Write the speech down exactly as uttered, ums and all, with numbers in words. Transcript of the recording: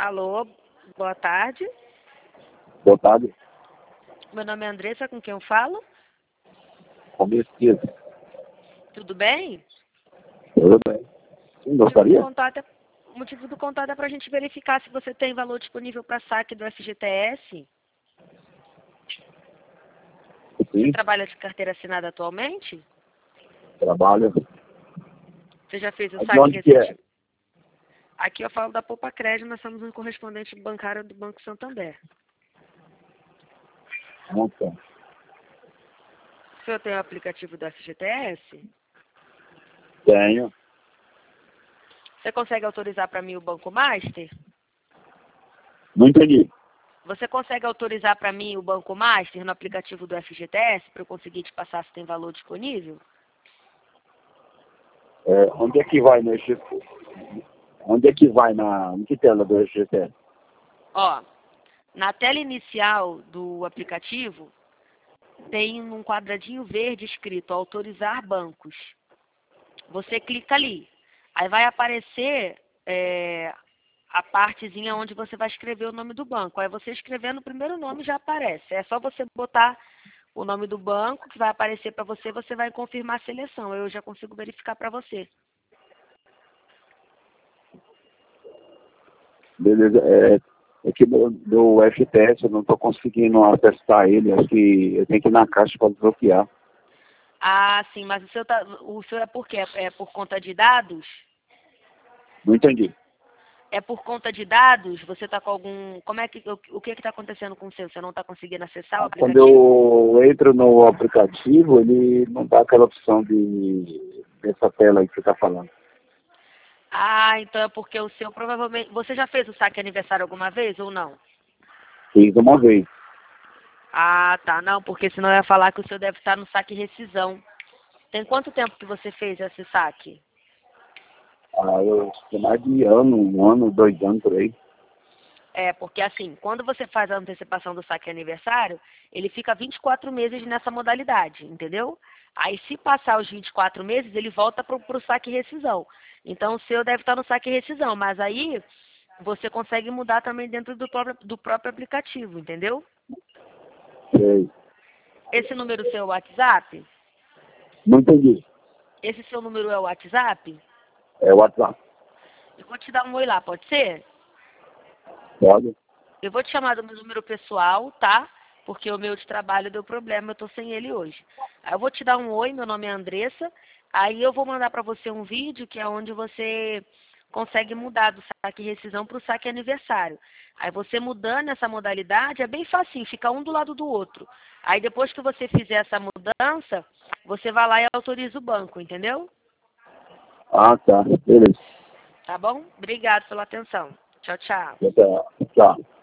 Alô, boa tarde. Boa tarde. Meu nome é Andressa, com quem eu falo? Com Mesquita. Tudo bem? Tudo bem. Sim, O motivo do gostaria? contato é, o motivo do contato é para a gente verificar se você tem valor disponível para saque do F G T S. Você Sim, trabalha de carteira assinada atualmente? trabalho. Você já fez o Mas de saque onde que é? recente? Aqui eu falo da Poupa Crédito, nós somos um correspondente bancário do Banco Santander. Ontem. O senhor tem o aplicativo do F G T S? Tenho. Você consegue autorizar para mim o Banco Master? Não entendi. Você consegue autorizar para mim o Banco Master no aplicativo do F G T S para eu conseguir te passar se tem valor disponível? É, onde é que vai no G T? Onde é que vai na... Em que tela do G T? Ó, na tela inicial do aplicativo tem um quadradinho verde escrito autorizar bancos. Você clica ali. Aí vai aparecer é, a partezinha onde você vai escrever o nome do banco. Aí você escrevendo o primeiro nome já aparece. É só você botar o nome do banco que vai aparecer para você, você vai confirmar a seleção. Eu já consigo verificar para você. Beleza. É, é que do, do F T S eu não estou conseguindo acessar ele. Acho que eu tenho que ir na caixa para desbloquear. Ah, sim, mas o seu, tá, o seu é por quê? É por conta de dados? Não entendi. É por conta de dados? Você está com algum... Como é que... O, o que está acontecendo com o seu? Você não está conseguindo acessar o Quando aplicativo? eu entro no aplicativo, ele não dá aquela opção de dessa tela aí que você está falando. Ah, então é porque o seu provavelmente... Você já fez o saque aniversário alguma vez ou não? Fiz uma vez. Ah, tá. Não, porque senão eu ia falar que o seu deve estar no saque rescisão. Tem quanto tempo que você fez esse saque? Ah, eu tem mais de ano, um ano, dois anos por aí. É, porque assim, quando você faz a antecipação do saque aniversário, ele fica vinte e quatro meses nessa modalidade, entendeu? Aí se passar os vinte e quatro meses, ele volta para o saque rescisão. Então o seu deve estar no saque rescisão, mas aí você consegue mudar também dentro do próprio, do próprio aplicativo, entendeu? Sei. Esse número seu é o WhatsApp? Não entendi. Esse seu número é o WhatsApp? É o WhatsApp. Eu vou te dar um oi lá, pode ser? Pode? Eu vou te chamar do meu número pessoal, tá? Porque o meu de trabalho deu problema, eu tô sem ele hoje. Aí eu vou te dar um oi, meu nome é Andressa. Aí eu vou mandar para você um vídeo que é onde você consegue mudar do saque rescisão para o saque aniversário. Aí você mudando essa modalidade é bem facinho, fica um do lado do outro. Aí depois que você fizer essa mudança, você vai lá e autoriza o banco, entendeu? Ah, tá. Beleza. Tá bom? Obrigado pela atenção. Tchau, tchau. Tchau. Tchau.